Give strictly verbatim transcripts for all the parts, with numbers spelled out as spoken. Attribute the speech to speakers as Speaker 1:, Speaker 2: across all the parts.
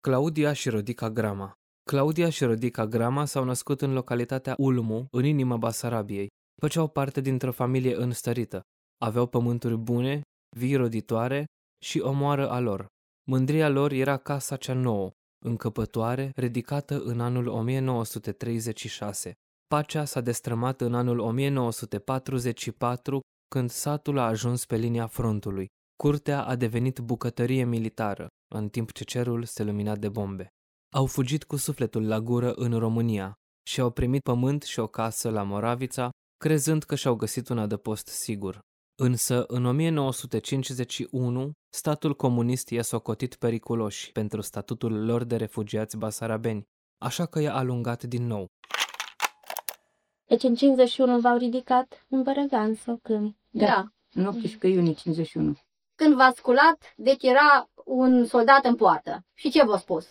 Speaker 1: Claudia și Rodica Grama. Claudia și Rodica Grama s-au născut în localitatea Ulmu, în inima Basarabiei. Făceau parte dintr-o familie înstărită. Aveau pământuri bune, vii roditoare și o moară a lor. Mândria lor era casa cea nouă, încăpătoare, ridicată în anul o mie nouă sute treizeci și șase. Pacea s-a destrămat în anul o mie nouă sute patruzeci și patru, când satul a ajuns pe linia frontului. Curtea a devenit bucătărie militară, în timp ce cerul se lumina de bombe. Au fugit cu sufletul la gură în România și au primit pământ și o casă la Moravița, crezând că și-au găsit un adăpost sigur. Însă, în o mie nouă sute cincizeci și unu, statul comunist i-a socotit periculoși pentru statutul lor de refugiați basarabeni, așa că i-a alungat din nou.
Speaker 2: Deci în cincizeci și unu v-au ridicat în Bărăgan sau când?
Speaker 3: Da, în optsprezece iunie cincizeci și unu.
Speaker 4: Când v-ați sculat, deci era un soldat în poartă. Și ce v-a spus?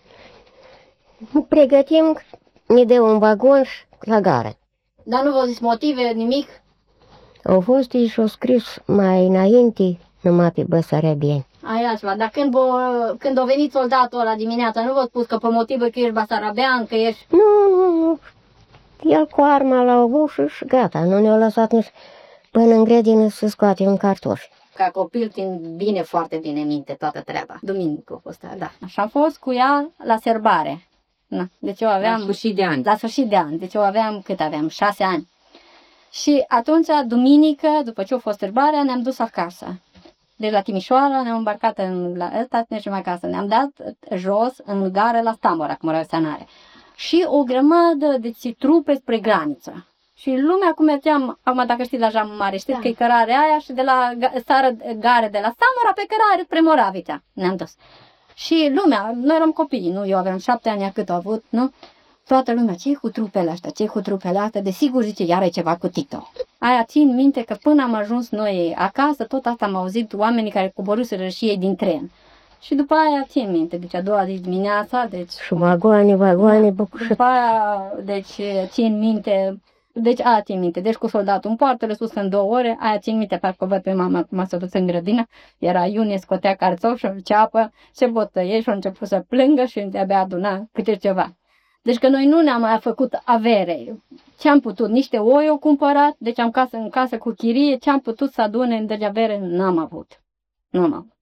Speaker 5: Pregătim, ne dă un vagon la gară.
Speaker 4: Dar nu v-au zis motive, nimic?
Speaker 5: Au fost și au scris mai înainte numai pe Basarabieni.
Speaker 4: Ai altceva, dar când, v- când a venit soldatul ăla dimineața, nu v-a spus că pe motivul că ești basarabean, că ești...
Speaker 5: Nu, nu, nu. El cu arma la ușă și gata. Nu ne-a lăsat nici până în grădină să scoatem cartofi.
Speaker 4: Ca copil țin bine, foarte bine minte toată treaba. Duminică a fost, da.
Speaker 6: Și am fost cu ea la serbare. Na, deci eu aveam...
Speaker 3: La sfârșit de an.
Speaker 6: La sfârșit de an. Deci eu aveam, cât aveam? Șase ani. Și atunci, duminică, după ce a fost serbarea, ne-am dus acasă. Deci la Timișoara ne-am îmbarcat în, la ăsta, mergem acasă. Ne-am dat jos în gară la Stamora, cum era Sanare. Și o grămadă de trupe spre graniță. Și lumea cum mergeam, acum dacă știi la Jam Mare, știți da. Că e cărarea aia și de la sară gare de la Samara pe cărare spre Moravița. Ne-am dus. Și lumea, noi eram copii, nu? Eu aveam șapte ani cât au avut, nu? Toată lumea, ce cu trupele astea, ce cu trupele astea? Desigur zice, iar e ceva cu Tito. Aia țin minte că până am ajuns noi acasă, tot asta am auzit oamenii care coborâseră și ei din tren. Și după aia țin minte, deci a doua zi dimineața, deci...
Speaker 5: Și vagoane, vagoane, bucușă.
Speaker 6: După aia, deci țin minte... Deci aia țin minte, deci cu soldatul în poartă, le sus în două ore, aia țin minte, parcă o văd pe mama cum s-a dus în grădină, era iunie, scotea cartofi și o ceapă, se botăie și a început să plângă și de-abia aduna câte ceva. Deci că noi nu ne-am mai făcut avere, ce am putut, niște oi au cumpărat, deci am casă în casă cu chirie, ce am putut să adune, deci avere n-am avut, n-am avut.